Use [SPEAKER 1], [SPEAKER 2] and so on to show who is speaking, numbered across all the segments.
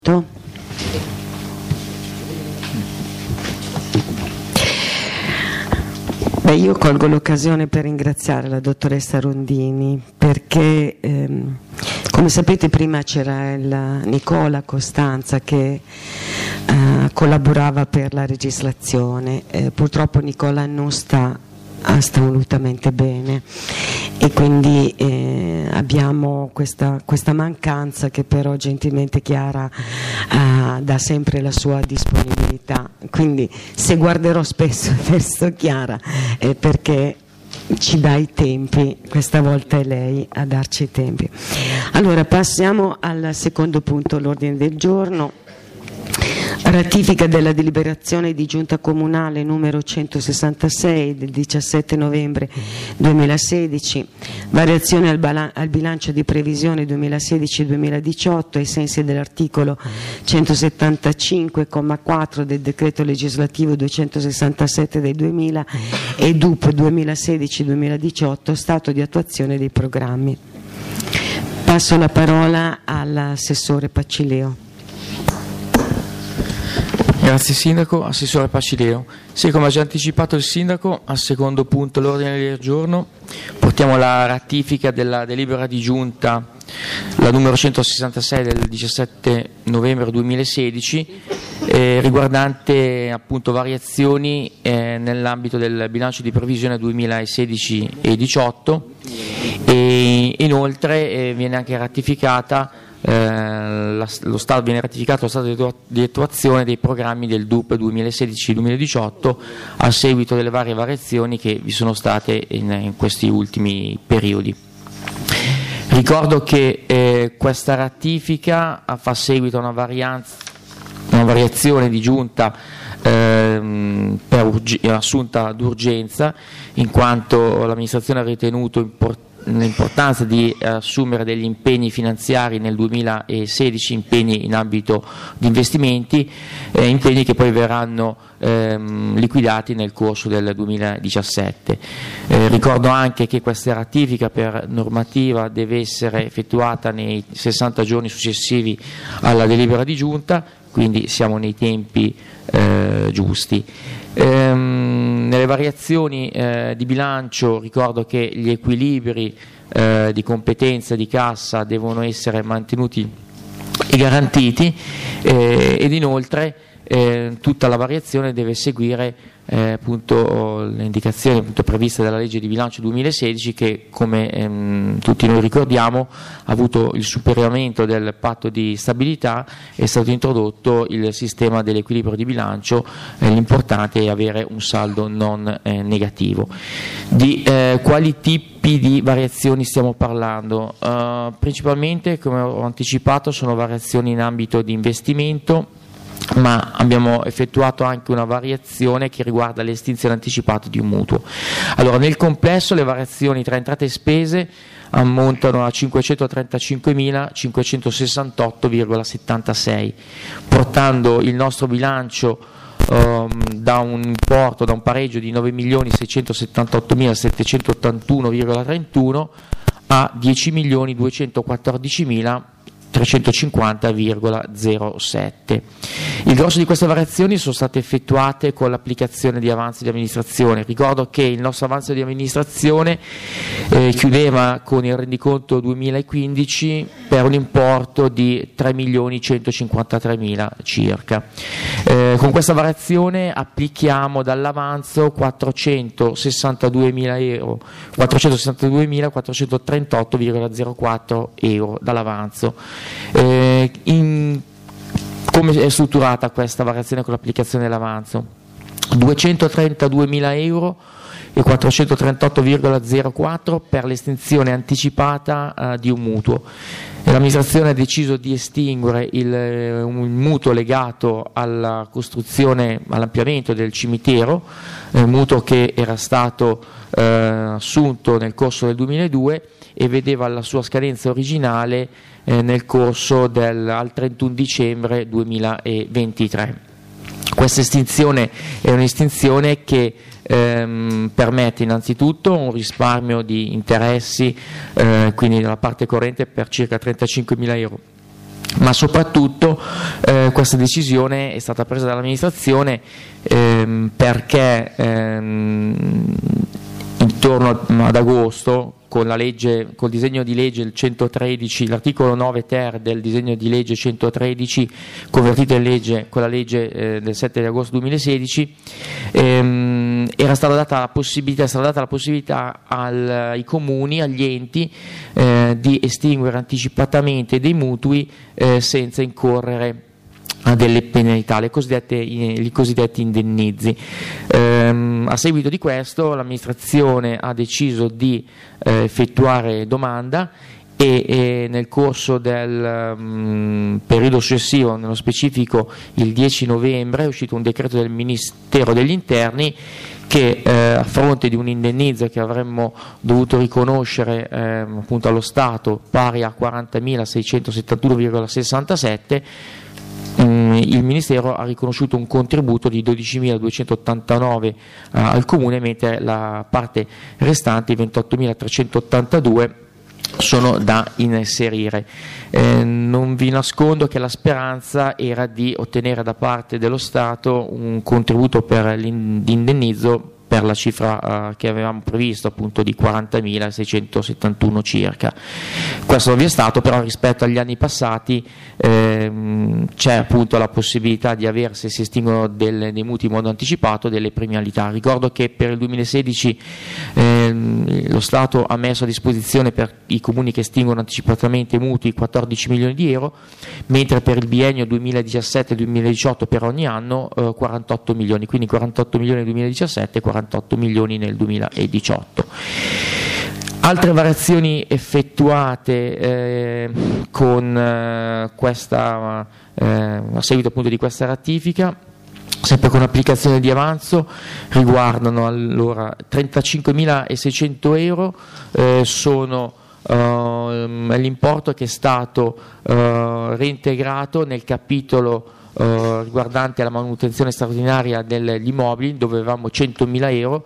[SPEAKER 1] Io colgo l'occasione per ringraziare la dottoressa Rondini perché, come sapete, prima c'era Nicola Costanza che collaborava per la legislazione. Purtroppo Nicola non sta assolutamente bene e quindi abbiamo questa mancanza che però gentilmente Chiara dà sempre la sua disponibilità, quindi se guarderò spesso verso Chiara è perché ci dà i tempi, questa volta è lei a darci i tempi. Allora passiamo al secondo punto all'ordine del giorno. Ratifica della deliberazione di Giunta Comunale numero 166 del 17 novembre 2016, variazione al bilancio di previsione 2016-2018 ai sensi dell'articolo 175,4 del decreto legislativo 267 del 2000 e DUP 2016-2018, stato di attuazione dei programmi. Passo la parola all'assessore Pacileo.
[SPEAKER 2] Grazie Sindaco. Assessore Pacileo. Sì, come ha già anticipato il Sindaco, al secondo punto all'ordine del giorno portiamo la ratifica della delibera di Giunta, la numero 166 del 17 novembre 2016, riguardante appunto variazioni nell'ambito del bilancio di previsione 2016 e 2018 e inoltre viene anche ratificata viene ratificato lo stato di attuazione dei programmi del DUP 2016-2018 a seguito delle varie variazioni che vi sono state in questi ultimi periodi. Ricordo che questa ratifica fa seguito a una variazione di giunta assunta d'urgenza, in quanto l'amministrazione ha ritenuto l'importanza di assumere degli impegni finanziari nel 2016, impegni in ambito di investimenti, impegni che poi verranno liquidati nel corso del 2017. Ricordo anche che questa ratifica per normativa deve essere effettuata nei 60 giorni successivi alla delibera di giunta, quindi siamo nei tempi giusti. Nelle variazioni di bilancio ricordo che gli equilibri di competenza di cassa devono essere mantenuti e garantiti ed inoltre tutta la variazione deve seguire appunto le indicazioni appunto previste dalla legge di bilancio 2016 che, come tutti noi ricordiamo, ha avuto il superamento del patto di stabilità, è stato introdotto il sistema dell'equilibrio di bilancio, l'importante è avere un saldo non negativo. Di quali tipi di variazioni stiamo parlando? Principalmente, come ho anticipato, sono variazioni in ambito di investimento, ma abbiamo effettuato anche una variazione che riguarda l'estinzione anticipata di un mutuo. Allora, nel complesso le variazioni tra entrate e spese ammontano a 535.568,76, portando il nostro bilancio da un pareggio di 9.678.781,31 a 10.214.350,07. Il grosso di queste variazioni sono state effettuate con l'applicazione di avanzi di amministrazione. Ricordo che il nostro avanzo di amministrazione chiudeva con il rendiconto 2015 per un importo di 3.153.000 circa. Con questa variazione applichiamo dall'avanzo 462.438,04 euro dall'avanzo. Come è strutturata questa variazione con l'applicazione dell'avanzo? 232.000 euro e 438,04 per l'estinzione anticipata di un mutuo. L'amministrazione ha deciso di estinguere un mutuo legato alla costruzione, all'ampliamento del cimitero, un mutuo che era stato assunto nel corso del 2002 e vedeva la sua scadenza originale nel corso al 31 dicembre 2023. Questa estinzione è un'estinzione che permette innanzitutto un risparmio di interessi, quindi nella parte corrente per circa 35.000 euro ma soprattutto questa decisione è stata presa dall'amministrazione perché intorno ad agosto, col disegno di legge il 113, l'articolo 9 ter del disegno di legge 113 convertito in legge con la legge del 7 di agosto 2016, era stata data la possibilità ai comuni, agli enti di estinguere anticipatamente dei mutui senza incorrere a delle penalità, i cosiddetti indennizi. A seguito di questo l'amministrazione ha deciso di effettuare domanda e nel corso del periodo successivo, nello specifico il 10 novembre, è uscito un decreto del Ministero degli Interni che a fronte di un indennizzo che avremmo dovuto riconoscere appunto allo Stato pari a 40.671,67, il Ministero ha riconosciuto un contributo di 12.289 al Comune, mentre la parte restante, 28.382, sono da inserire. Non vi nascondo che la speranza era di ottenere da parte dello Stato un contributo per l'indennizzo per la cifra che avevamo previsto, appunto di 40.671 circa. Questo non vi è stato, però rispetto agli anni passati c'è appunto la possibilità di avere, se si estinguono dei mutui in modo anticipato, delle premialità. Ricordo che per il 2016 lo Stato ha messo a disposizione per i comuni che estinguono anticipatamente mutui 14 milioni di euro, mentre per il biennio 2017-2018 per ogni anno 48 milioni, quindi 48 milioni nel 2017 e 48 milioni nel 2018. Altre variazioni effettuate a seguito appunto di questa ratifica, sempre con applicazione di avanzo, riguardano allora 35.600 euro, sono l'importo che è stato reintegrato nel capitolo riguardante la manutenzione straordinaria degli immobili, dove avevamo 100.000 euro,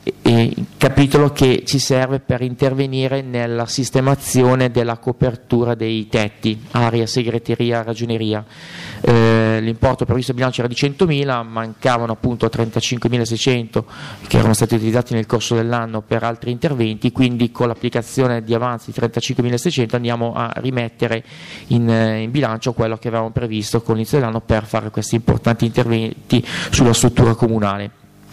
[SPEAKER 2] capitolo che ci serve per intervenire nella sistemazione della copertura dei tetti, aria, segreteria, ragioneria. L'importo previsto al bilancio era di 100.000, mancavano appunto 35.600 che erano stati utilizzati nel corso dell'anno per altri interventi, quindi con l'applicazione di avanzi di 35.600 andiamo a rimettere in bilancio quello che avevamo previsto con l'inizio dell'anno per fare questi importanti interventi sulla struttura comunale.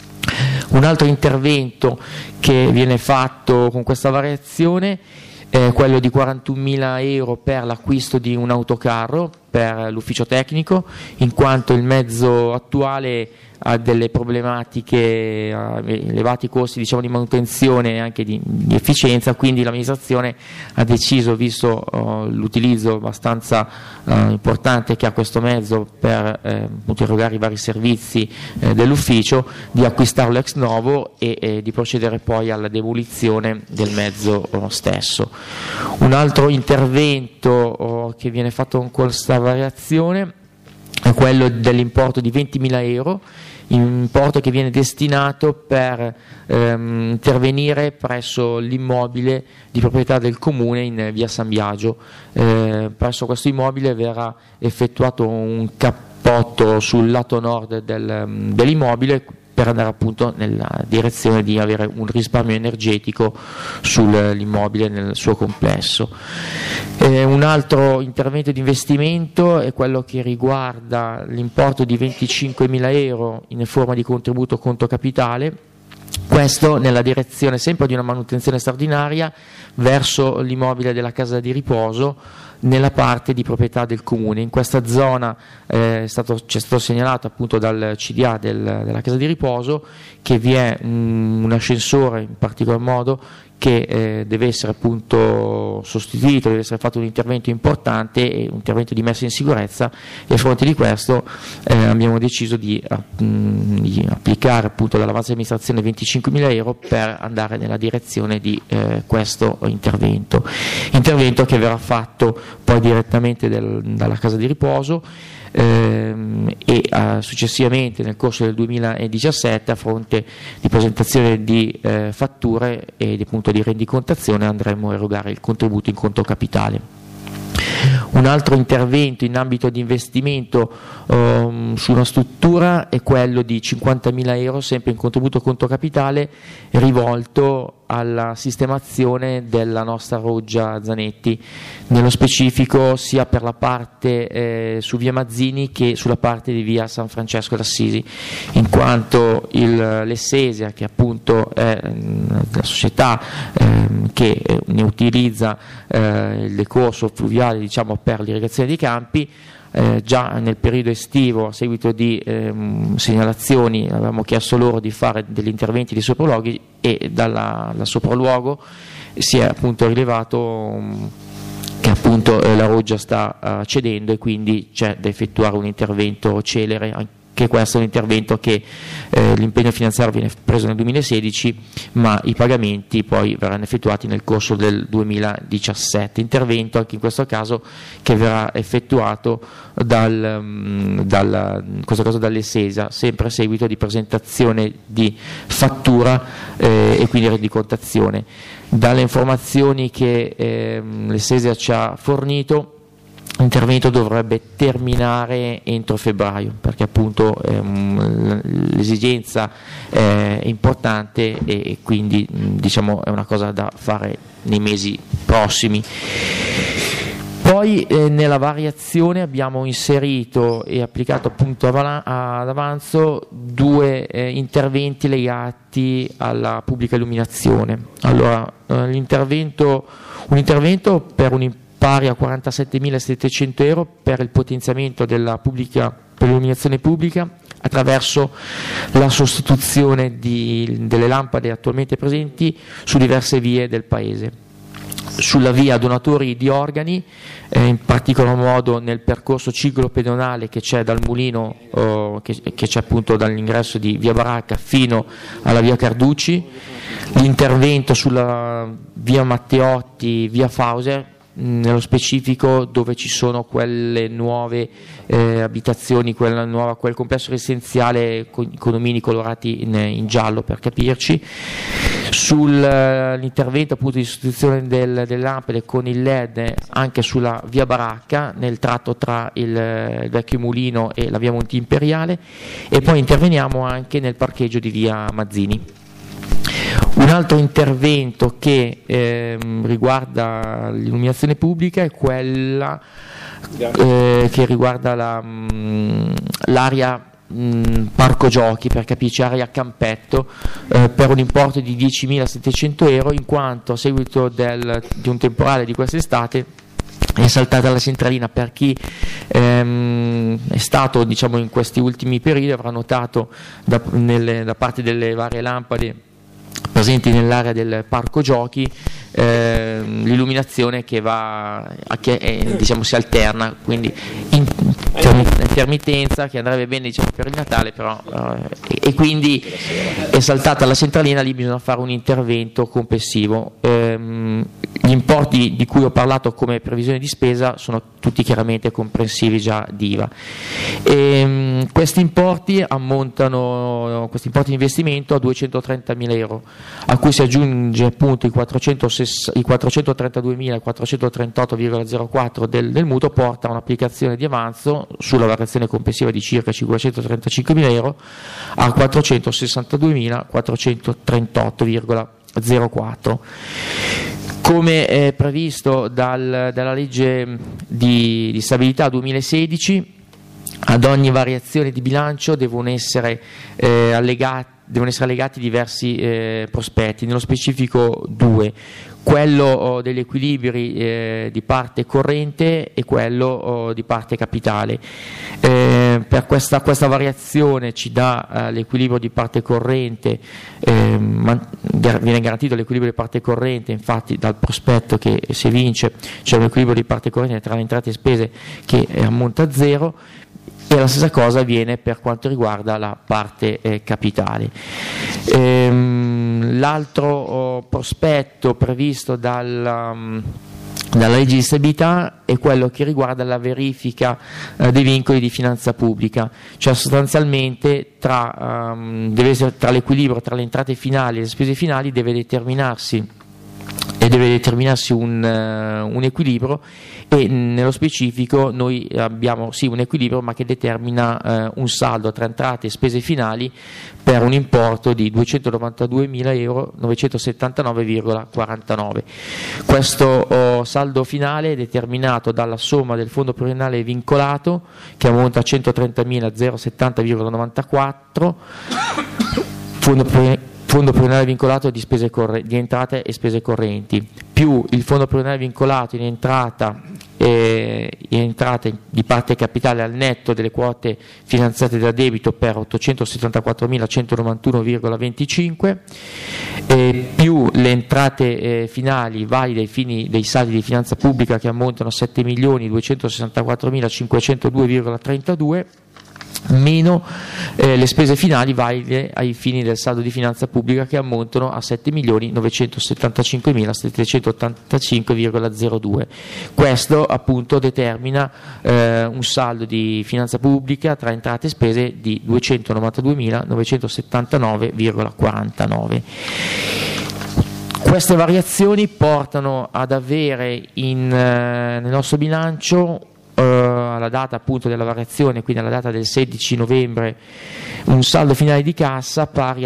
[SPEAKER 2] Un altro intervento che viene fatto con questa variazione è quello di 41.000 euro per l'acquisto di un autocarro per l'ufficio tecnico, in quanto il mezzo attuale ha delle problematiche, ha elevati costi, diciamo, di manutenzione e anche di efficienza, quindi l'amministrazione ha deciso, visto l'utilizzo abbastanza importante che ha questo mezzo per erogare i vari servizi dell'ufficio, di acquistarlo ex novo e di procedere poi alla demolizione del mezzo stesso. Un altro intervento che viene fatto con questa variazione è quello dell'importo di 20.000 euro, importo che viene destinato per intervenire presso l'immobile di proprietà del Comune in via San Biagio. Presso questo immobile verrà effettuato un cappotto sul lato nord dell'immobile per andare appunto nella direzione di avere un risparmio energetico sull'immobile nel suo complesso. Un altro intervento di investimento è quello che riguarda l'importo di 25.000 euro in forma di contributo conto capitale, questo nella direzione sempre di una manutenzione straordinaria verso l'immobile della casa di riposo nella parte di proprietà del Comune. In questa zona ci è stato segnalato appunto dal CDA della casa di riposo che vi è un ascensore in particolar modo che deve essere appunto sostituito, deve essere fatto un intervento importante e un intervento di messa in sicurezza, e a fronte di questo abbiamo deciso di applicare appunto dall'avanzo di amministrazione 25.000 euro per andare nella direzione di questo intervento che verrà fatto poi direttamente dalla casa di riposo e successivamente nel corso del 2017, a fronte di presentazione di fatture e appunto di rendicontazione, andremo a erogare il contributo in conto capitale. Un altro intervento in ambito di investimento su una struttura è quello di 50.000 euro, sempre in contributo conto capitale, rivolto alla sistemazione della nostra roggia Zanetti, nello specifico sia per la parte su via Mazzini che sulla parte di via San Francesco d'Assisi, in quanto l'Essesia, che appunto è la società che ne utilizza il decorso fluviale, diciamo, per l'irrigazione dei campi, già nel periodo estivo, a seguito di segnalazioni, avevamo chiesto loro di fare degli interventi di sopralluoghi, e dal sopralluogo si è appunto rilevato che appunto la roggia sta cedendo, e quindi c'è da effettuare un intervento celere. Che questo è un intervento che l'impegno finanziario viene preso nel 2016, ma i pagamenti poi verranno effettuati nel corso del 2017. Intervento anche in questo caso che verrà effettuato dall'Essesia, sempre a seguito di presentazione di fattura e quindi rendicontazione. Dalle informazioni che l'Essesia ci ha fornito, l'intervento dovrebbe terminare entro febbraio, perché appunto l'esigenza è importante, e quindi diciamo è una cosa da fare nei mesi prossimi. Poi nella variazione abbiamo inserito e applicato appunto ad avanzo due interventi legati alla pubblica illuminazione. Allora, un intervento per pari a 47.700 euro per il potenziamento per l'illuminazione pubblica, attraverso la sostituzione delle lampade attualmente presenti su diverse vie del paese. Sulla via donatori di organi, in particolar modo nel percorso ciclopedonale che c'è dal mulino, che c'è appunto dall'ingresso di via Baracca fino alla via Carducci, l'intervento sulla via Matteotti, via Fauser, nello specifico dove ci sono quelle nuove abitazioni, quel complesso residenziale con condomini colorati in giallo, per capirci, sull'intervento appunto di sostituzione delle lampade con il LED anche sulla via Baracca, nel tratto tra il vecchio mulino e la via Monti Imperiale, e poi interveniamo anche nel parcheggio di via Mazzini. Un altro intervento che riguarda l'illuminazione pubblica è quella che riguarda l'area parco giochi, per capirci, area campetto, per un importo di 10.700 euro, in quanto a seguito di un temporale di quest'estate è saltata la centralina. Per chi è stato, diciamo, in questi ultimi periodi avrà notato da parte delle varie lampade presenti nell'area del parco giochi l'illuminazione che diciamo si alterna, quindi intermittenza che andrebbe bene, diciamo, per il Natale, però e quindi è saltata la centralina. Lì bisogna fare un intervento complessivo. Gli importi di cui ho parlato come previsione di spesa sono tutti chiaramente comprensivi già di IVA. Questi importi di investimento a 230.000 euro, a cui si aggiunge appunto i 432.438,04 del mutuo, porta a un'applicazione di avanzo sulla variazione complessiva di circa 535.000 euro a 465.438,04. Come previsto dalla legge di stabilità 2016, ad ogni variazione di bilancio devono essere allegati diversi prospetti, nello specifico due: quello degli equilibri di parte corrente e quello di parte capitale. Per questa variazione ci dà l'equilibrio di parte corrente, viene garantito l'equilibrio di parte corrente, infatti dal prospetto che si evince c'è un equilibrio di parte corrente tra le entrate e spese che ammonta a zero, e la stessa cosa avviene per quanto riguarda la parte capitale. L'altro prospetto previsto dalla legge di stabilità è quello che riguarda la verifica dei vincoli di finanza pubblica, cioè sostanzialmente tra l'equilibrio tra le entrate finali e le spese finali deve determinarsi e deve determinarsi un equilibrio, e nello specifico noi abbiamo sì un equilibrio, ma che determina un saldo tra entrate e spese finali per un importo di 292.000 euro 979,49. Questo saldo finale è determinato dalla somma del fondo pluriennale vincolato, che ammonta a 130.070,94, fondo pluriennale vincolato di entrate e spese correnti, più il fondo pluriennale vincolato in entrate di parte capitale al netto delle quote finanziate da debito per 874.191,25, più le entrate finali valide ai fini dei saldi di finanza pubblica, che ammontano a 7.264.502,32, meno le spese finali valide ai fini del saldo di finanza pubblica, che ammontano a 7.975.785,02. Questo appunto determina un saldo di finanza pubblica tra entrate e spese di 292.979,49. Queste variazioni portano ad avere nel nostro bilancio, alla data appunto della variazione, quindi alla data del 16 novembre, un saldo finale di cassa pari a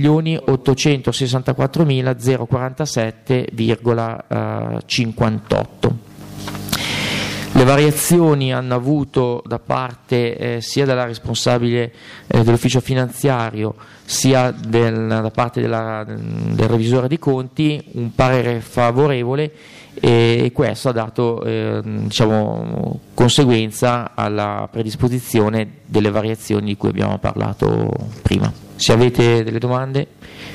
[SPEAKER 2] 2.864.047,58. Le variazioni hanno avuto da parte sia della responsabile dell'ufficio finanziario, sia da parte del revisore dei conti, un parere favorevole, e questo ha dato conseguenza alla predisposizione delle variazioni di cui abbiamo parlato prima. Se avete delle domande.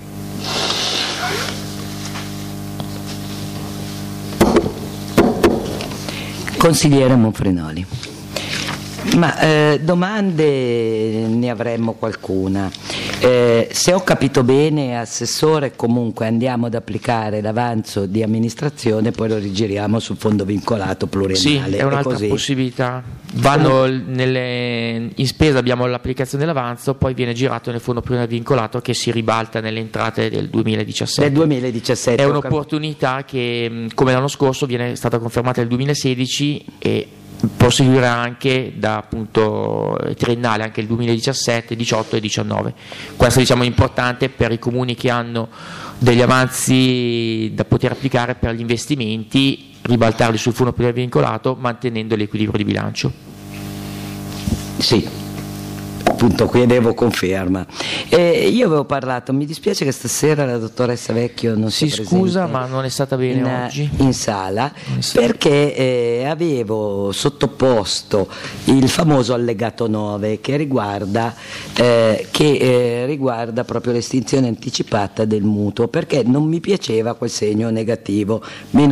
[SPEAKER 3] Consigliere Monfrenoli. Ma domande ne avremmo qualcuna. Se ho capito bene, Assessore, comunque andiamo ad applicare l'avanzo di amministrazione, poi lo rigiriamo sul fondo vincolato pluriennale.
[SPEAKER 2] Sì, è un'altra possibilità. In spesa abbiamo l'applicazione dell'avanzo, poi viene girato nel fondo pluriennale vincolato, che si ribalta nelle entrate del 2017.
[SPEAKER 3] Del 2017.
[SPEAKER 2] È un'opportunità che, come l'anno scorso, viene stata confermata nel 2016 e proseguirà anche da appunto triennale anche il 2017, 18 e 19. Questo è importante per i comuni che hanno degli avanzi da poter applicare per gli investimenti, ribaltarli sul fondo pluriennale vincolato mantenendo l'equilibrio di bilancio.
[SPEAKER 3] Sì, appunto chiedevo conferma. Io avevo parlato, mi dispiace che stasera la dottoressa Vecchio non sia presente.
[SPEAKER 2] Scusa, ma non è stata bene oggi
[SPEAKER 3] in sala, perché avevo sottoposto il famoso allegato 9 che riguarda proprio l'estinzione anticipata del mutuo, perché non mi piaceva quel segno negativo, meno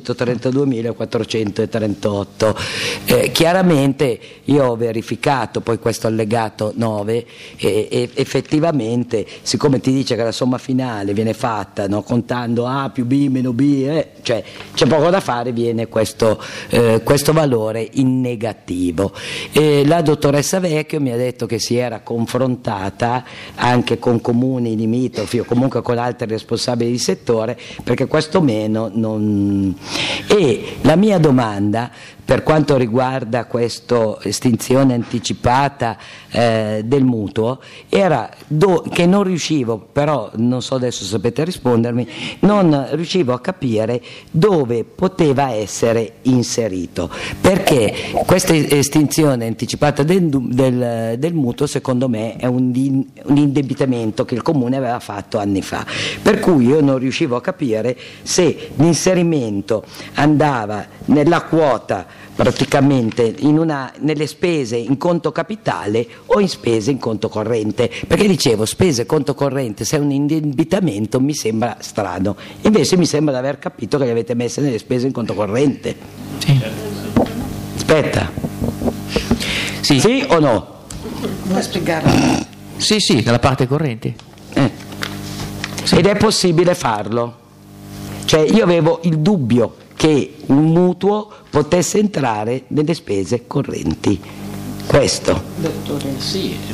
[SPEAKER 3] 232.438. Chiaramente io ho verificato poi questo allegato 9 e effettivamente, siccome ti dice che la somma finale viene fatta contando A più B meno B, cioè c'è poco da fare, viene questo valore in negativo. La dottoressa Vecchio mi ha detto che si era confrontata anche con comuni limitrofi o comunque con altri responsabili di settore, perché questo meno non. E la mia domanda per quanto riguarda questa estinzione anticipata del mutuo era che non riuscivo, però non so adesso se sapete rispondermi, non riuscivo a capire dove poteva essere inserito, perché questa estinzione anticipata del mutuo secondo me è un indebitamento che il Comune aveva fatto anni fa, per cui io non riuscivo a capire se l'inserimento andava nella quota praticamente nelle spese in conto capitale o in spese in conto corrente, perché dicevo spese conto corrente, se è un indebitamento mi sembra strano, invece mi sembra di aver capito che le avete messe nelle spese in conto corrente.
[SPEAKER 2] Sì.
[SPEAKER 3] Aspetta,
[SPEAKER 2] sì,
[SPEAKER 3] sì o no?
[SPEAKER 1] Vuoi spiegarlo?
[SPEAKER 2] Sì, nella parte corrente.
[SPEAKER 3] Sì. Ed è possibile farlo, cioè io avevo il dubbio che un mutuo potesse entrare nelle spese correnti. Questo.
[SPEAKER 2] Dottore, sì.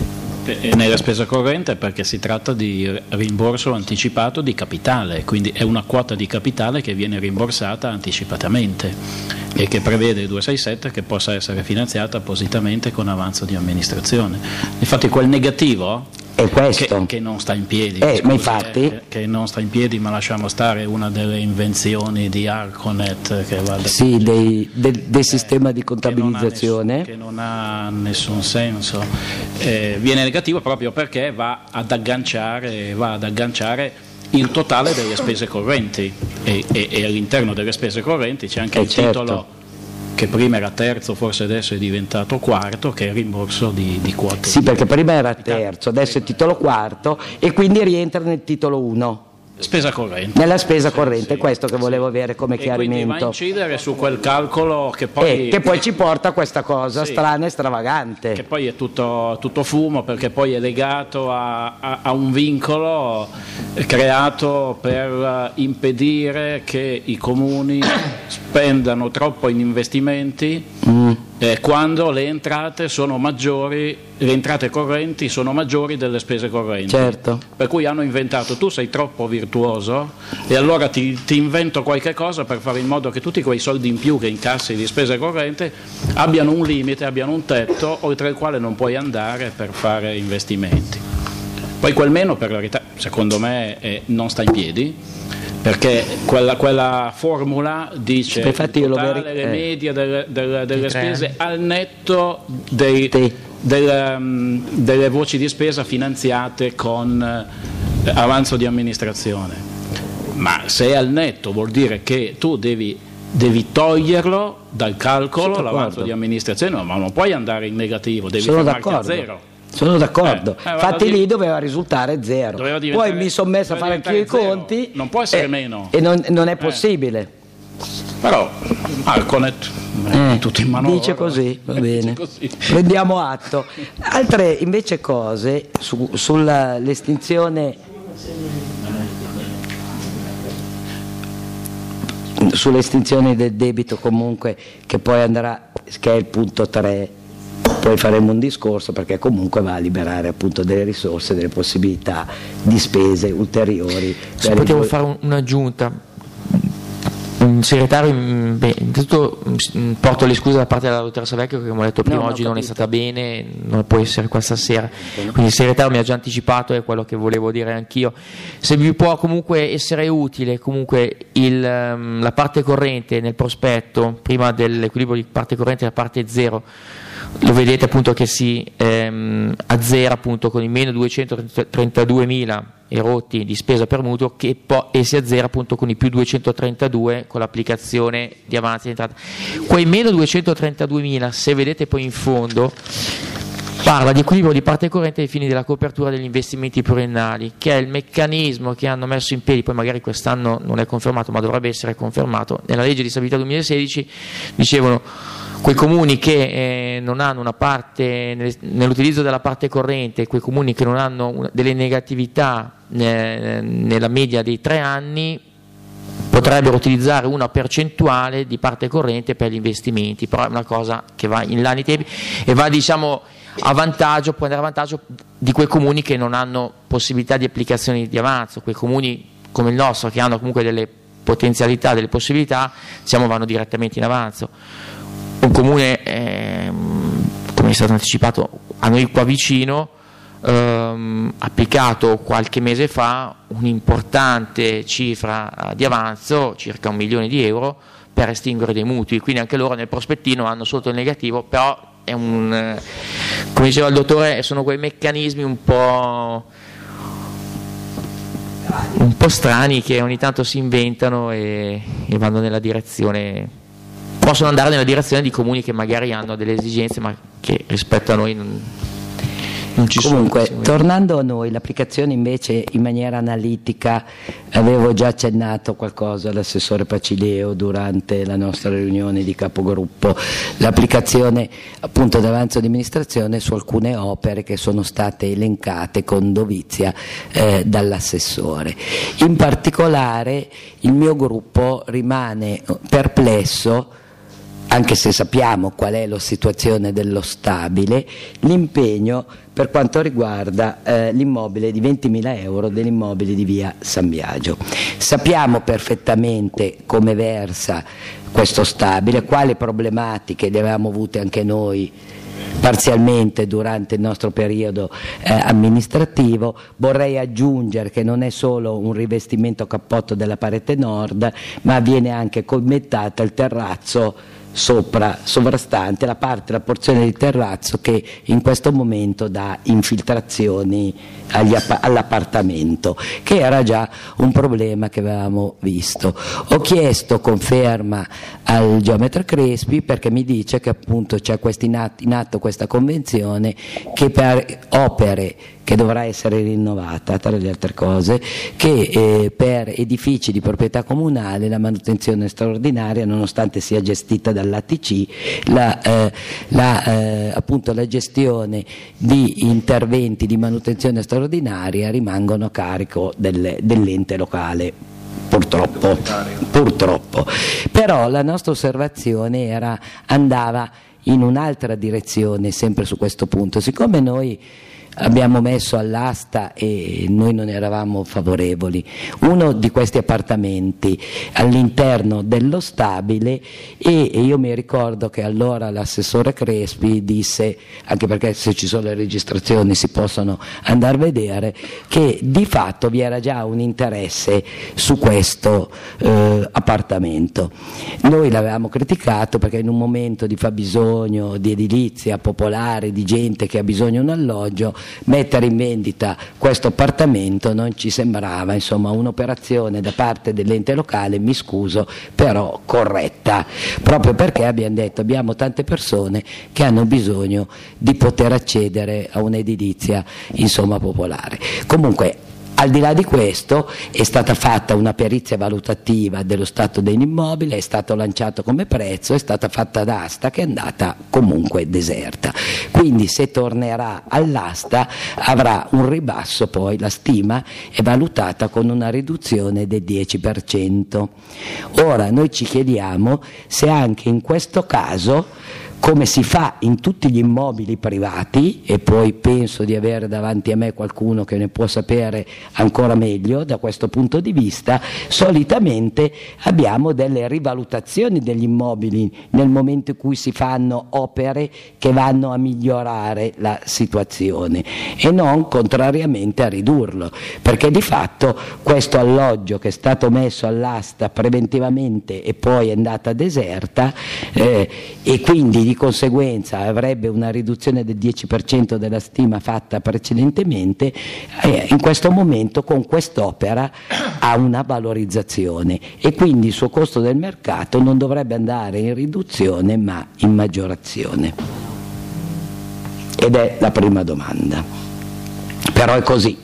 [SPEAKER 4] nella spesa corrente perché si tratta di rimborso anticipato di capitale, quindi è una quota di capitale che viene rimborsata anticipatamente e che prevede il 267 che possa essere finanziata appositamente con avanzo di amministrazione. Infatti quel negativo
[SPEAKER 3] è questo
[SPEAKER 4] che non sta in piedi,
[SPEAKER 3] ma infatti
[SPEAKER 4] che non sta in piedi, ma lasciamo stare, una delle invenzioni di Arconet che va
[SPEAKER 3] del sistema di contabilizzazione
[SPEAKER 4] che non ha nessun senso, viene negativo proprio perché va ad agganciare il totale delle spese correnti e all'interno delle spese correnti c'è anche il titolo che prima era terzo, forse adesso è diventato quarto, che è il rimborso di quote.
[SPEAKER 3] Sì, perché prima era terzo, adesso è titolo quarto e quindi rientra nel titolo 1.
[SPEAKER 4] Spesa corrente.
[SPEAKER 3] Nella spesa corrente, è questo che volevo avere come chiarimento.
[SPEAKER 4] Quindi va a incidere su quel calcolo che poi
[SPEAKER 3] ci porta a questa cosa strana e stravagante.
[SPEAKER 4] Che poi è tutto fumo, perché poi è legato a un vincolo creato per impedire che i comuni spendano troppo in investimenti quando le entrate correnti sono maggiori delle spese correnti.
[SPEAKER 3] Certo.
[SPEAKER 4] Per cui hanno inventato: tu sei troppo virtuoso e allora ti invento qualche cosa per fare in modo che tutti quei soldi in più che incassi di spese correnti abbiano un limite, abbiano un tetto oltre il quale non puoi andare per fare investimenti. Poi quel meno, per la verità, secondo me non sta in piedi, perché quella formula dice il totale, le medie delle spese al netto delle voci di spesa finanziate con avanzo di amministrazione. Ma se è al netto vuol dire che tu devi toglierlo dal calcolo l'avanzo di amministrazione, ma non puoi andare in negativo, devi fermarti a zero.
[SPEAKER 3] Sono d'accordo, infatti lì doveva risultare zero, poi mi sono messo a fare anche i conti,
[SPEAKER 4] non può essere meno,
[SPEAKER 3] e non è possibile.
[SPEAKER 4] Però Arconet tutto in manovra,
[SPEAKER 3] dice così, va bene, prendiamo atto. Altre invece cose sull'estinzione del debito, comunque, che poi andrà, che è il punto 3. Poi faremo un discorso, perché comunque va a liberare appunto delle risorse, delle possibilità di spese ulteriori.
[SPEAKER 2] Se potevo fare un'aggiunta, segretario, innanzitutto porto le scuse da parte della dottoressa Vecchio, che come ho detto prima oggi non è stata bene, non può essere questa sera, quindi il segretario mi ha già anticipato, è quello che volevo dire anch'io. Se vi può comunque essere utile comunque la parte corrente nel prospetto, prima dell'equilibrio di parte corrente la parte 0, lo vedete appunto che si azzera appunto con i meno 232.000 erotti di spesa per mutuo, e si azzera appunto con i più 232 con l'applicazione di avanzi di entrata. Quei meno 232.000, se vedete poi in fondo, parla di equilibrio di parte corrente ai fini della copertura degli investimenti pluriennali, che è il meccanismo che hanno messo in piedi, poi magari quest'anno non è confermato ma dovrebbe essere confermato, nella legge di stabilità 2016 dicevano quei comuni che non hanno una parte nell'utilizzo della parte corrente, quei comuni che non hanno delle negatività nella media dei 3 anni potrebbero utilizzare una percentuale di parte corrente per gli investimenti, però è una cosa che va in là nei tempi e va, diciamo, può andare a vantaggio di quei comuni che non hanno possibilità di applicazione di avanzo. Quei comuni come il nostro, che hanno comunque delle potenzialità, delle possibilità, vanno direttamente in avanzo. Un comune, come è stato anticipato, a noi qua vicino, applicato qualche mese fa un'importante cifra di avanzo, circa 1 milione di euro, per estinguere dei mutui, quindi anche loro nel prospettino hanno sotto il negativo, però è come diceva il dottore, sono quei meccanismi un po' strani che ogni tanto si inventano e vanno nella direzione, possono andare nella direzione di comuni che magari hanno delle esigenze ma che rispetto a noi non ci
[SPEAKER 3] Comunque,
[SPEAKER 2] sono.
[SPEAKER 3] tornando a noi, l'applicazione invece in maniera analitica, avevo già accennato qualcosa all'assessore Pacileo durante la nostra riunione di capogruppo, l'applicazione appunto d'avanzo di amministrazione su alcune opere che sono state elencate con dovizia dall'assessore. In particolare il mio gruppo rimane perplesso anche se sappiamo qual è la situazione dello stabile, l'impegno per quanto riguarda l'immobile di 20.000 euro dell'immobile di via San Biagio. Sappiamo perfettamente come versa questo stabile, quali problematiche le avevamo avute anche noi parzialmente durante il nostro periodo amministrativo. Vorrei aggiungere che non è solo un rivestimento cappotto della parete nord, ma viene anche commentata il terrazzo sovrastante, la porzione di terrazzo che in questo momento dà infiltrazioni all'appartamento, che era già un problema che avevamo visto. Ho chiesto conferma al geometra Crespi, perché mi dice che appunto c'è in atto questa convenzione che per opere che dovrà essere rinnovata, tra le altre cose, che per edifici di proprietà comunale la manutenzione straordinaria, nonostante sia gestita dall'ATC, appunto la gestione di interventi di manutenzione straordinaria rimangono a carico dell'ente locale. Purtroppo. Però la nostra osservazione andava in un'altra direzione sempre su questo punto. Siccome noi abbiamo messo all'asta, e noi non eravamo favorevoli, uno di questi appartamenti all'interno dello stabile, e io mi ricordo che allora l'assessore Crespi disse, anche perché se ci sono le registrazioni si possono andare a vedere, che di fatto vi era già un interesse su questo appartamento. Noi l'avevamo criticato perché in un momento di fabbisogno di edilizia popolare, di gente che ha bisogno di un alloggio, mettere in vendita questo appartamento non ci sembrava, insomma, un'operazione da parte dell'ente locale, mi scuso, però corretta, proprio perché abbiamo detto abbiamo tante persone che hanno bisogno di poter accedere a un'edilizia, insomma, popolare. Comunque, al di là di questo è stata fatta una perizia valutativa dello stato dell'immobile, è stato lanciato come prezzo, è stata fatta d'asta che è andata comunque deserta. Quindi se tornerà all'asta avrà un ribasso, poi la stima è valutata con una riduzione del 10%. Ora noi ci chiediamo se anche in questo caso, come si fa in tutti gli immobili privati, e poi penso di avere davanti a me qualcuno che ne può sapere ancora meglio da questo punto di vista, solitamente abbiamo delle rivalutazioni degli immobili nel momento in cui si fanno opere che vanno a migliorare la situazione e non contrariamente a ridurlo, perché di fatto questo alloggio che è stato messo all'asta preventivamente e poi è andata deserta, e quindi di conseguenza avrebbe una riduzione del 10% della stima fatta precedentemente, in questo momento con quest'opera ha una valorizzazione e quindi il suo costo del mercato non dovrebbe andare in riduzione ma in maggiorazione. Ed è la prima domanda. Però è così.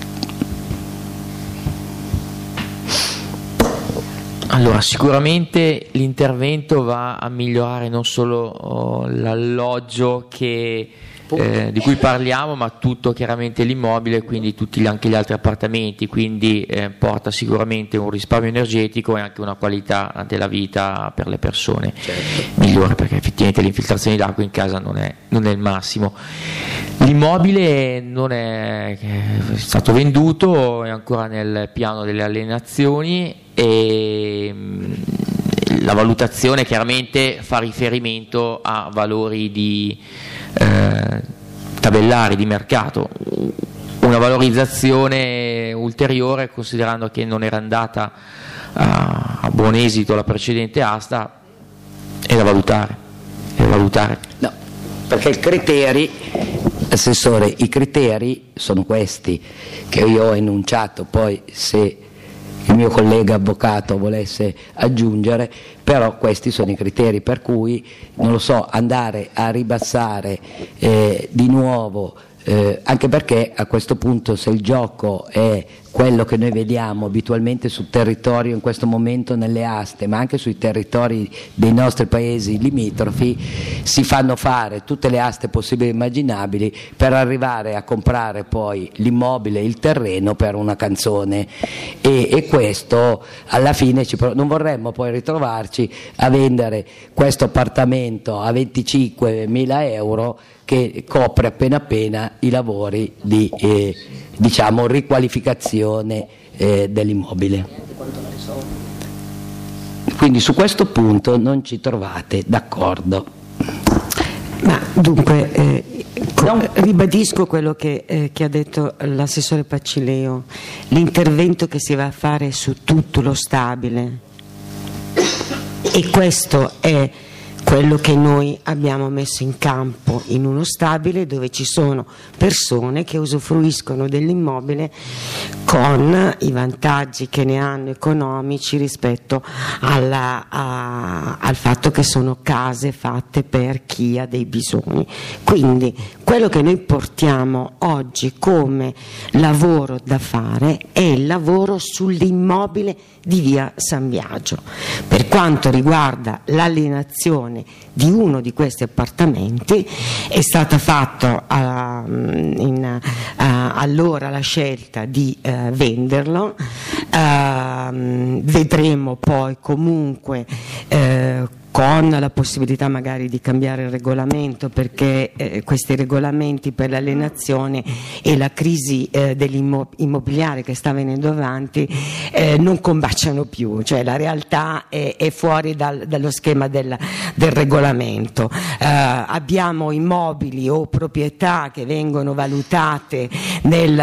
[SPEAKER 2] Allora, sicuramente l'intervento va a migliorare non solo l'alloggio di cui parliamo, ma tutto chiaramente l'immobile, quindi tutti anche gli altri appartamenti, quindi porta sicuramente un risparmio energetico e anche una qualità della vita per le persone migliore, perché effettivamente l'infiltrazione d'acqua in casa non è il massimo. L'immobile non è stato venduto, è ancora nel piano delle alienazioni e la valutazione chiaramente fa riferimento a valori di tabellari di mercato, una valorizzazione ulteriore, considerando che non era andata a buon esito la precedente asta, è da valutare.
[SPEAKER 3] No, perché i criteri, Assessore, i criteri sono questi che io ho enunciato, poi se il mio collega avvocato volesse aggiungere, però questi sono i criteri per cui, non lo so, andare a ribassare di nuovo, anche perché a questo punto se il gioco è quello che noi vediamo abitualmente sul territorio in questo momento nelle aste, ma anche sui territori dei nostri paesi limitrofi, si fanno fare tutte le aste possibili e immaginabili per arrivare a comprare poi l'immobile, il terreno per una canzone, e questo alla fine non vorremmo poi ritrovarci trovarci a vendere questo appartamento a 25.000 euro che copre appena i lavori di diciamo riqualificazione dell'immobile. Quindi su questo punto non ci trovate d'accordo.
[SPEAKER 1] Ma dunque ribadisco quello che ha detto l'assessore Pacileo, l'intervento che si va a fare su tutto lo stabile, e questo è quello che noi abbiamo messo in campo in uno stabile dove ci sono persone che usufruiscono dell'immobile con i vantaggi che ne hanno economici rispetto al fatto che sono case fatte per chi ha dei bisogni. Quindi quello che noi portiamo oggi come lavoro da fare è il lavoro sull'immobile di via San Biagio. Per quanto riguarda l'alienazione di uno di questi appartamenti, è stata fatta allora la scelta di venderlo, vedremo poi comunque con la possibilità magari di cambiare il regolamento, perché questi regolamenti per l'alienazione e la crisi dell'immobiliare che sta venendo avanti non combaciano più, cioè la realtà è fuori dallo schema del regolamento. Abbiamo immobili o proprietà che vengono valutate nel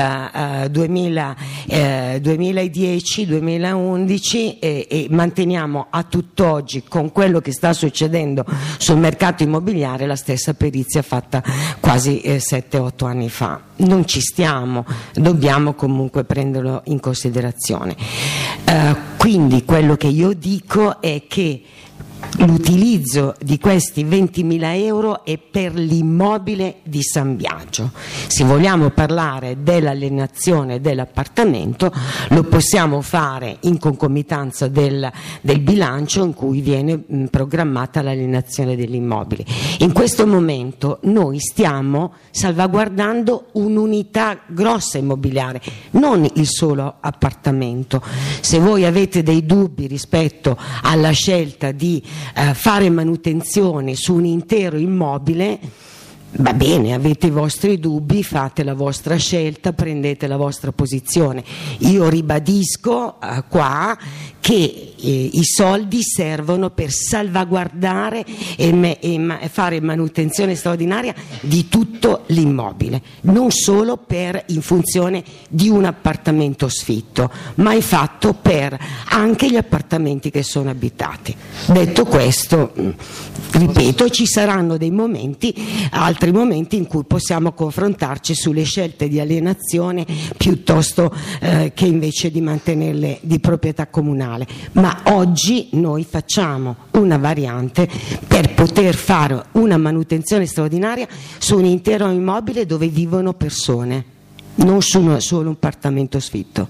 [SPEAKER 1] 2010-2011 e manteniamo a tutt'oggi, con quello che sta succedendo sul mercato immobiliare, la stessa perizia fatta quasi 7-8 anni fa. Non ci stiamo, dobbiamo comunque prenderlo in considerazione. Quindi quello che io dico è che l'utilizzo di questi 20.000 euro è per l'immobile di San Biagio. Se vogliamo parlare dell'alienazione dell'appartamento, lo possiamo fare in concomitanza del bilancio in cui viene programmata l'alienazione dell'immobile. In questo momento noi stiamo salvaguardando un'unità grossa immobiliare, non il solo appartamento. Se voi avete dei dubbi rispetto alla scelta di fare manutenzione su un intero immobile, va bene, avete i vostri dubbi, fate la vostra scelta, prendete la vostra posizione. Io ribadisco qua che i soldi servono per salvaguardare e fare manutenzione straordinaria di tutto l'immobile, non solo in funzione di un appartamento sfitto, ma è fatto per anche gli appartamenti che sono abitati. Detto questo, ripeto, ci saranno dei momenti, altri momenti in cui possiamo confrontarci sulle scelte di alienazione piuttosto che invece di mantenerle di proprietà comunale. Ma oggi noi facciamo una variante per poter fare una manutenzione straordinaria su un intero immobile dove vivono persone, non su solo un appartamento sfitto.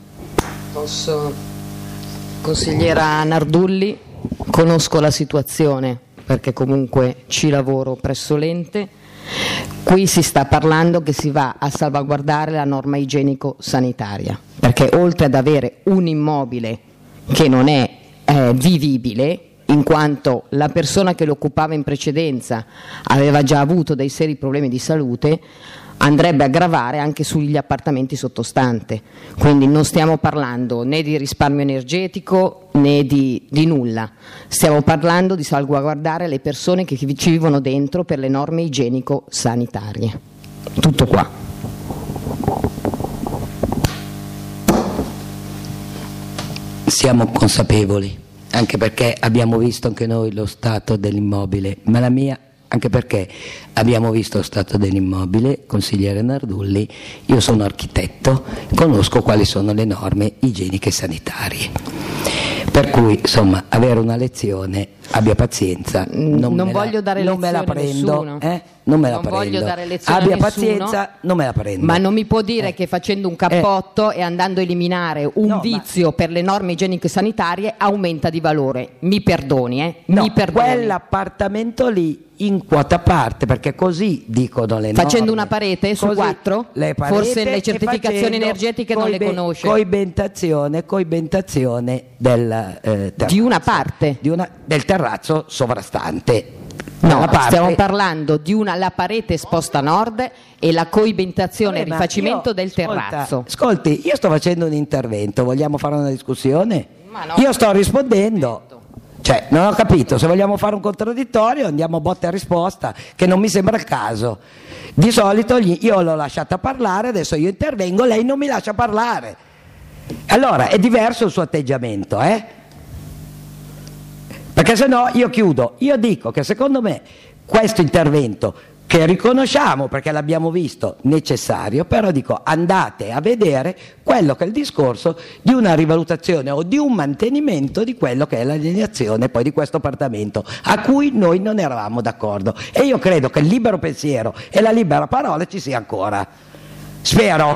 [SPEAKER 5] Consigliera Nardulli, conosco la situazione perché comunque ci lavoro presso l'ente. Qui si sta parlando che si va a salvaguardare la norma igienico-sanitaria, perché oltre ad avere un immobile che non è vivibile, in quanto la persona che lo occupava in precedenza aveva già avuto dei seri problemi di salute, andrebbe a gravare anche sugli appartamenti sottostanti. Quindi non stiamo parlando né di risparmio energetico né di nulla, stiamo parlando di salvaguardare le persone che ci vivono dentro per le norme igienico-sanitarie. Tutto qua.
[SPEAKER 3] Siamo consapevoli, anche perché abbiamo visto anche noi lo stato dell'immobile, ma la mia, anche perché abbiamo visto lo stato dell'immobile, consigliere Nardulli, io sono architetto, conosco quali sono le norme igieniche e sanitarie. Per cui, insomma, avere una lezione, abbia pazienza, non
[SPEAKER 5] voglio dare lezione
[SPEAKER 3] me la prendo,
[SPEAKER 5] non voglio dare lezione
[SPEAKER 3] abbia
[SPEAKER 5] a nessuno,
[SPEAKER 3] pazienza, non me la prendo.
[SPEAKER 5] Ma non mi può dire che facendo un cappotto e andando a eliminare un vizio per le norme igieniche sanitarie aumenta di valore. Mi perdoni,
[SPEAKER 3] No,
[SPEAKER 5] mi perdoni.
[SPEAKER 3] quell'appartamento lì in quota parte, perché così dicono le norme.
[SPEAKER 5] Facendo una parete su 4? Forse le certificazioni energetiche non le conosce.
[SPEAKER 3] Coibentazione del
[SPEAKER 5] di una parte
[SPEAKER 3] del terrazzo sovrastante.
[SPEAKER 5] No, stiamo parlando di la parete esposta a nord e la coibentazione e il rifacimento del terrazzo.
[SPEAKER 3] Ascolti, io sto facendo un intervento, vogliamo fare una discussione?
[SPEAKER 5] Ma no,
[SPEAKER 3] io sto rispondendo. Cioè, non ho capito, se vogliamo fare un contraddittorio andiamo a botta e risposta, che non mi sembra il caso. Di solito io l'ho lasciata parlare, adesso io intervengo, lei non mi lascia parlare. Allora, è diverso il suo atteggiamento, Perché se no io chiudo. Io dico che secondo me questo intervento, che riconosciamo perché l'abbiamo visto necessario, però dico andate a vedere quello che è il discorso di una rivalutazione o di un mantenimento di quello che è l'alienazione poi di questo appartamento, a cui noi non eravamo d'accordo, e io credo che il libero pensiero e la libera parola ci sia ancora, spero.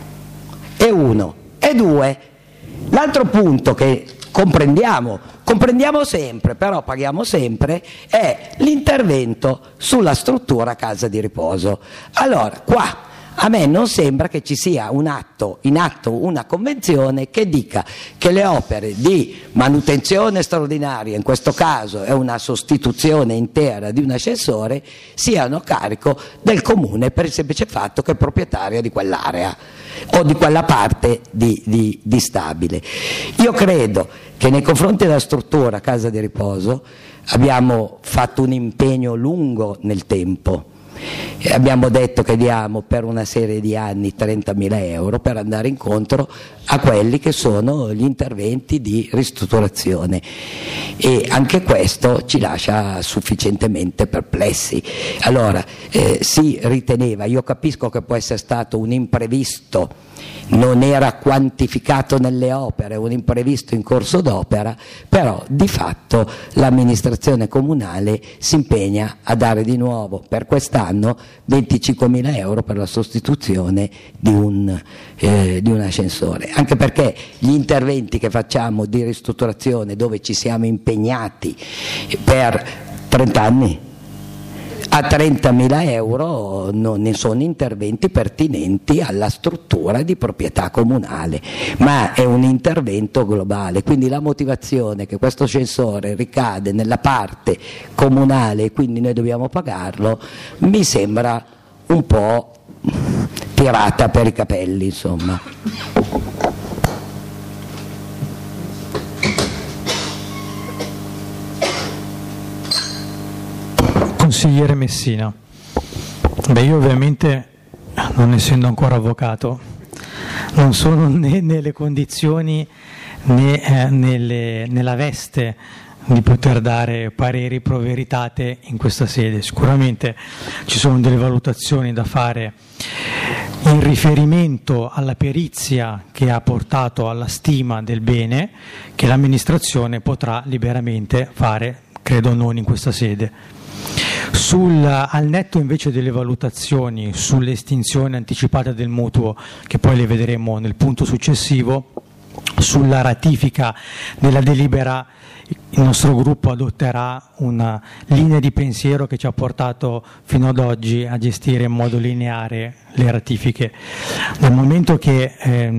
[SPEAKER 3] E uno. E due, l'altro punto che comprendiamo sempre, però paghiamo sempre, è l'intervento sulla struttura casa di riposo. Allora, qua a me non sembra che ci sia in atto una convenzione che dica che le opere di manutenzione straordinaria, in questo caso è una sostituzione intera di un ascensore, siano a carico del comune per il semplice fatto che è proprietario di quell'area o di quella parte di stabile. Io credo che nei confronti della struttura casa di riposo abbiamo fatto un impegno lungo nel tempo. Abbiamo detto che diamo per una serie di anni 30.000 euro per andare incontro a quelli che sono gli interventi di ristrutturazione, e anche questo ci lascia sufficientemente perplessi. Allora si riteneva, io capisco che può essere stato un imprevisto, non era quantificato nelle opere, un imprevisto in corso d'opera, però di fatto l'amministrazione comunale si impegna a dare di nuovo per quest'anno 25.000 euro per la sostituzione di un ascensore, anche perché gli interventi che facciamo di ristrutturazione, dove ci siamo impegnati per 30 anni a 30.000 euro, non ne sono interventi pertinenti alla struttura di proprietà comunale, ma è un intervento globale, quindi la motivazione che questo ascensore ricade nella parte comunale e quindi noi dobbiamo pagarlo mi sembra un po' tirata per i capelli, insomma.
[SPEAKER 6] Consigliere Messina. Io ovviamente, non essendo ancora avvocato, non sono né nelle condizioni né nella veste di poter dare pareri pro veritate in questa sede. Sicuramente ci sono delle valutazioni da fare in riferimento alla perizia che ha portato alla stima del bene, che l'amministrazione potrà liberamente fare, credo non in questa sede. Al netto invece delle valutazioni sull'estinzione anticipata del mutuo, che poi le vedremo nel punto successivo, sulla ratifica della delibera, il nostro gruppo adotterà una linea di pensiero che ci ha portato fino ad oggi a gestire in modo lineare le ratifiche. Dal momento che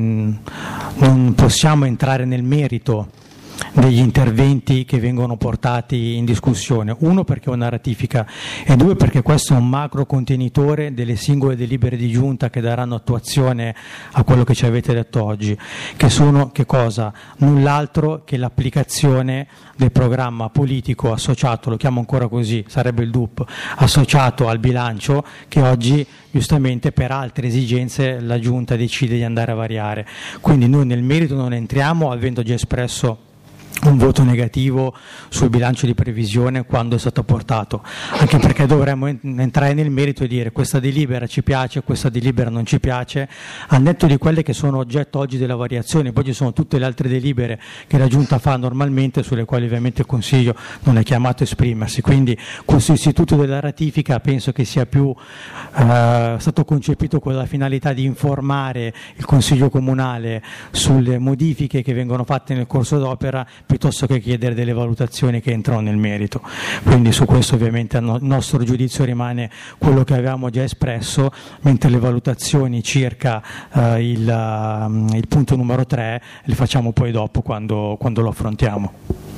[SPEAKER 6] non possiamo entrare nel merito degli interventi che vengono portati in discussione, uno perché è una ratifica e due perché questo è un macro contenitore delle singole delibere di giunta che daranno attuazione a quello che ci avete detto oggi, che sono che cosa? Null'altro che l'applicazione del programma politico associato, lo chiamo ancora così, sarebbe il DUP, associato al bilancio, che oggi giustamente per altre esigenze la giunta decide di andare a variare. Quindi noi nel merito non entriamo, avendo già espresso un voto negativo sul bilancio di previsione quando è stato portato, anche perché dovremmo entrare nel merito e dire questa delibera ci piace, questa delibera non ci piace, al netto di quelle che sono oggetto oggi della variazione. Poi ci sono tutte le altre delibere che la Giunta fa normalmente, sulle quali ovviamente il Consiglio non è chiamato a esprimersi. Quindi questo istituto della ratifica penso che sia più stato concepito con la finalità di informare il Consiglio Comunale sulle modifiche che vengono fatte nel corso d'opera, piuttosto che chiedere delle valutazioni che entrano nel merito. Quindi su questo ovviamente il nostro giudizio rimane quello che avevamo già espresso, mentre le valutazioni circa il punto numero 3 le facciamo poi dopo quando lo affrontiamo.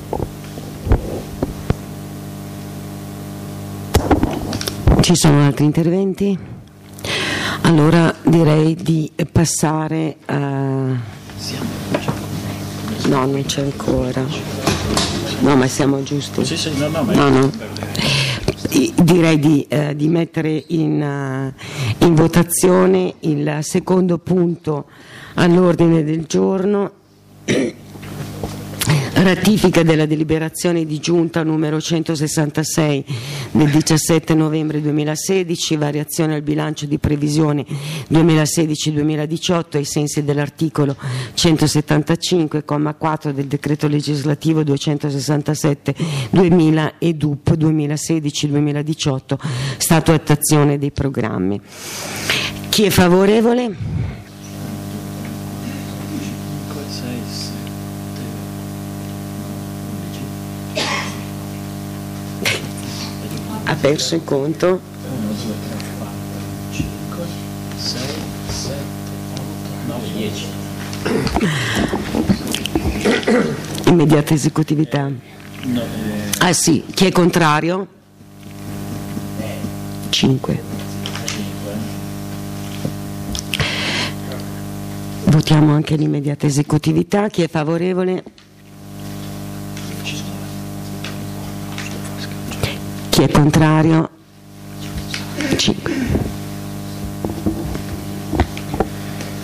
[SPEAKER 1] Ci sono altri interventi? Allora direi di passare a... No, non c'è ancora. No, ma siamo giusti.
[SPEAKER 4] Sì, no.
[SPEAKER 1] No. Direi di mettere in votazione il secondo punto all'ordine del giorno. Ratifica della deliberazione di giunta numero 166 del 17 novembre 2016, variazione al bilancio di previsione 2016-2018 ai sensi dell'articolo 175,4 del decreto legislativo 267-2000 e DUP 2016-2018, stato e attuazione dei programmi. Chi è favorevole? Ha perso il conto? 1, 2, 3, 4, 5, 6, 7, 8, 9, 10. Immediata esecutività. Ah sì, chi è contrario? 5. Votiamo anche l'immediata esecutività. Chi è favorevole? Chi è contrario? 5.